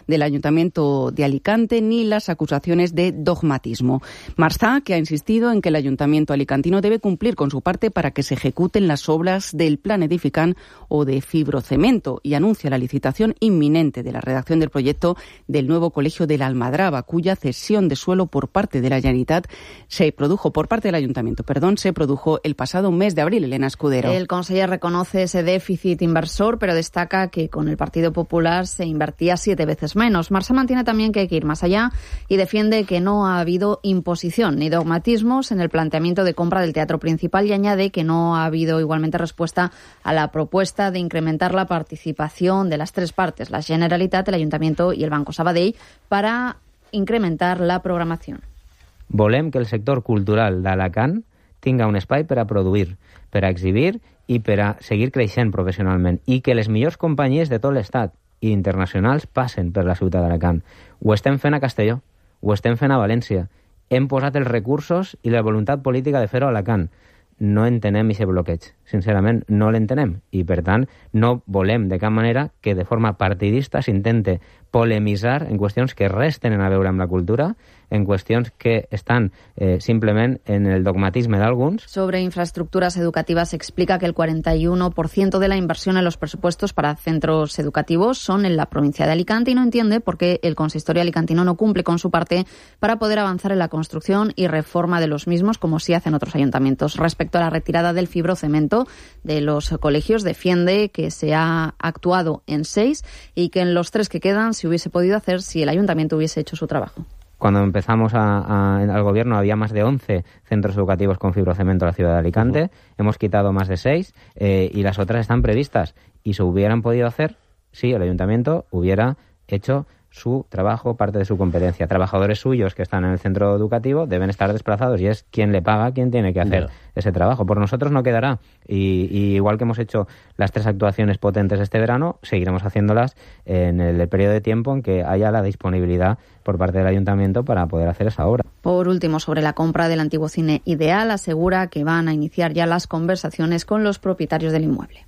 del Ayuntamiento de Alicante ni las acusaciones de dogmatismo. Marsá, que ha insistido en que el Ayuntamiento alicantino debe cumplir con su parte para que se ejecuten las obras del Plan Edificant o de Fibrocemento, y anuncia la licitación inminente de la redacción del proyecto del nuevo colegio de la Almadraba, cuya cesión de suelo por parte de la Generalitat se produjo el pasado mes de abril. Elena Escudero. El conseller reconoce ese déficit inversor, pero destaca que con el Partido Popular se invertía 7 veces menos. Marsá mantiene también que hay que ir más allá y defiende que no ha habido imposición ni dogmatismos en el planteamiento de compra del teatro principal, y añade que no ha habido igualmente respuesta a la propuesta de incrementar la participación de las 3 partes, la Generalitat, el Ayuntamiento y el Banco Sabadell, para incrementar la programación. Volem que el sector cultural d'Alacant tinga un espai per a produir, per a exhibir i per a seguir creixent professionalment, i que les millors companyies de tot l'estat i internacionals passen per la ciutat d'Alacant. Ho estem fent a Castelló, ho estem fent a València. Hem posat els recursos i la voluntat política de fer-ho a Alacant. No entenem aquest bloqueig. Sincerament, no l'entenem. I, per tant, no volem de cap manera que de forma partidista s'intente polemitzar en qüestions que res tenen a veure amb la cultura, en qüestions que estan simplement en el dogmatisme d'alguns. Sobre infraestructuras educativas, explica que el 41% de la inversión en los presupuestos para centros educativos son en la provincia de Alicante, y no entiende por qué el consistorio alicantino no cumple con su parte para poder avanzar en la construcción y reforma de los mismos, como sí hacen otros ayuntamientos. Respecto a la retirada del fibrocemento de los colegios, defiende que se ha actuado en 6 y que en los 3 que quedan se hubiese podido hacer si el ayuntamiento hubiese hecho su trabajo. Cuando empezamos al gobierno había más de 11 centros educativos con fibrocemento en la ciudad de Alicante. Hemos quitado más de 6 y las otras están previstas. Y se hubieran podido hacer si el ayuntamiento hubiera hecho su trabajo, parte de su competencia. Trabajadores suyos que están en el centro educativo deben estar desplazados, y es quien le paga quien tiene que hacer ese trabajo. Por nosotros no quedará. Y igual que hemos hecho las 3 actuaciones potentes este verano, seguiremos haciéndolas en el periodo de tiempo en que haya la disponibilidad por parte del ayuntamiento para poder hacer esa obra. Por último, sobre la compra del antiguo Cine Ideal, asegura que van a iniciar ya las conversaciones con los propietarios del inmueble.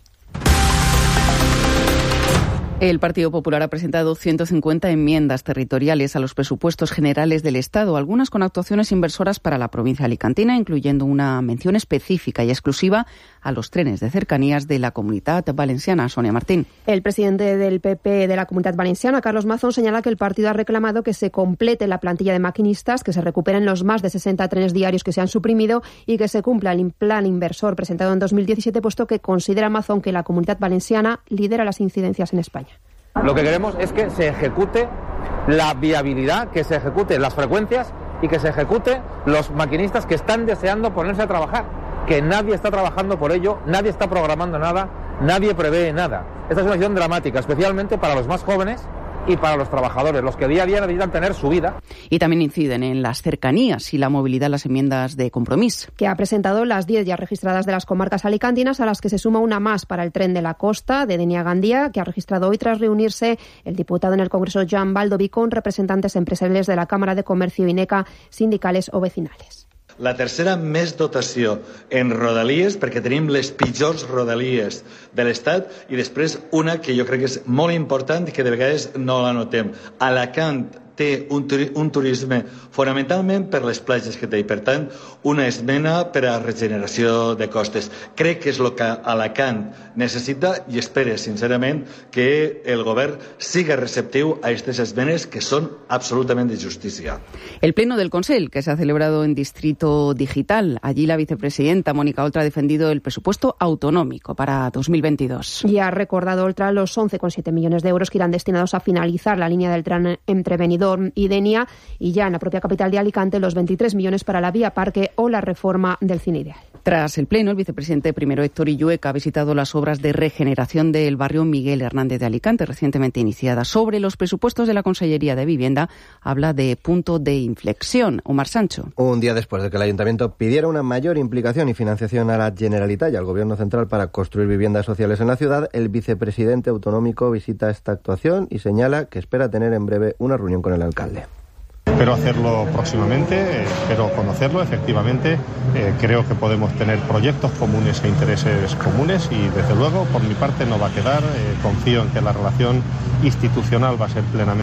El Partido Popular ha presentado 150 enmiendas territoriales a los presupuestos generales del Estado, algunas con actuaciones inversoras para la provincia alicantina, incluyendo una mención específica y exclusiva a los trenes de cercanías de la Comunitat Valenciana. Sonia Martín. El presidente del PP de la Comunitat Valenciana, Carlos Mazón, señala que el partido ha reclamado que se complete la plantilla de maquinistas, que se recuperen los más de 60 trenes diarios que se han suprimido y que se cumpla el plan inversor presentado en 2017, puesto que considera Mazón que la Comunitat Valenciana lidera las incidencias en España. Lo que queremos es que se ejecute la viabilidad, que se ejecute las frecuencias y que se ejecute los maquinistas que están deseando ponerse a trabajar, que nadie está trabajando por ello, nadie está programando nada, nadie prevé nada. Esta es una situación dramática, especialmente para los más jóvenes y para los trabajadores, los que día a día necesitan tener su vida. Y también inciden en las cercanías y la movilidad las enmiendas de Compromís, que ha presentado las 10 ya registradas de las comarcas alicantinas, a las que se suma una más para el tren de la costa de Denia Gandía, que ha registrado hoy tras reunirse el diputado en el Congreso Joan Baldoví con representantes empresariales de la Cámara de Comercio INECA, sindicales o vecinales. La tercera més dotació en rodalies, perquè tenim les pitjors rodalies de l'Estat, i després una que jo crec que és molt important i que de vegades no la notem. Alacant té un turisme fonamentalment per les platges que té, i per tant una esmena per a regeneració de costes. Crec que és el que Alacant necessita, i espero sincerament que el govern siga receptiu a aquestes esmenes que són absolutament de justícia. El pleno del Consell, que se ha celebrado en Distrito Digital. Allí la vicepresidenta Mónica Oltra ha defendido el presupuesto autonómico para 2022. Y ha recordado Oltra los 11,7 millones de euros que irán destinados a finalizar la línea del tren entre Benidorm y Denia, y ya en la propia capital de Alicante los 23 millones para la vía Parque o la reforma del Cine Ideal. Tras el pleno, el vicepresidente primero Héctor Illueca ha visitado las obras de regeneración del barrio Miguel Hernández de Alicante, recientemente iniciadas. Sobre los presupuestos de la Consellería de Vivienda, habla de punto de inflexión. Omar Sancho. Un día después de que el Ayuntamiento pidiera una mayor implicación y financiación a la Generalitat y al Gobierno central para construir viviendas sociales en la ciudad, el vicepresidente autonómico visita esta actuación y señala que espera tener en breve una reunión con el alcalde. Espero hacerlo próximamente, espero conocerlo, efectivamente. Creo que podemos tener proyectos comunes e intereses comunes, y desde luego por mi parte no va a quedar. Confío en que la relación institucional va a ser plenamente